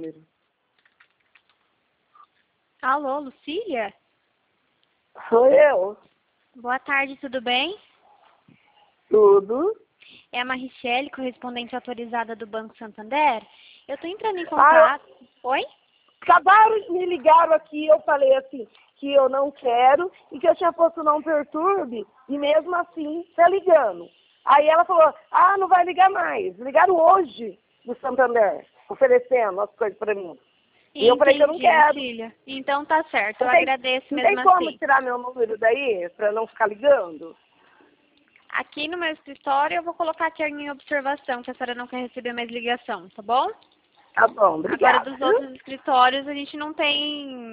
número. Alô, Lucília? Sou eu. Boa tarde, tudo bem? Tudo. É a Marichele, correspondente autorizada do Banco Santander. Eu tô entrando em contato... Oi? Acabaram de me ligar aqui, eu falei assim, que eu não quero e que eu tinha posto não perturbe, e mesmo assim tá ligando. Aí ela falou, não vai ligar mais. Ligaram hoje do Santander, oferecendo as coisas pra mim. E eu falei que eu não quero. Lucília. Então tá certo, eu Não tem- agradeço Não mesmo tem como assim. tirar meu número daí, pra não ficar ligando? Aqui no meu escritório eu vou colocar aqui em observação que a senhora não quer receber mais ligação, tá bom? Tá bom, Agora obrigada. dos outros escritórios a gente não tem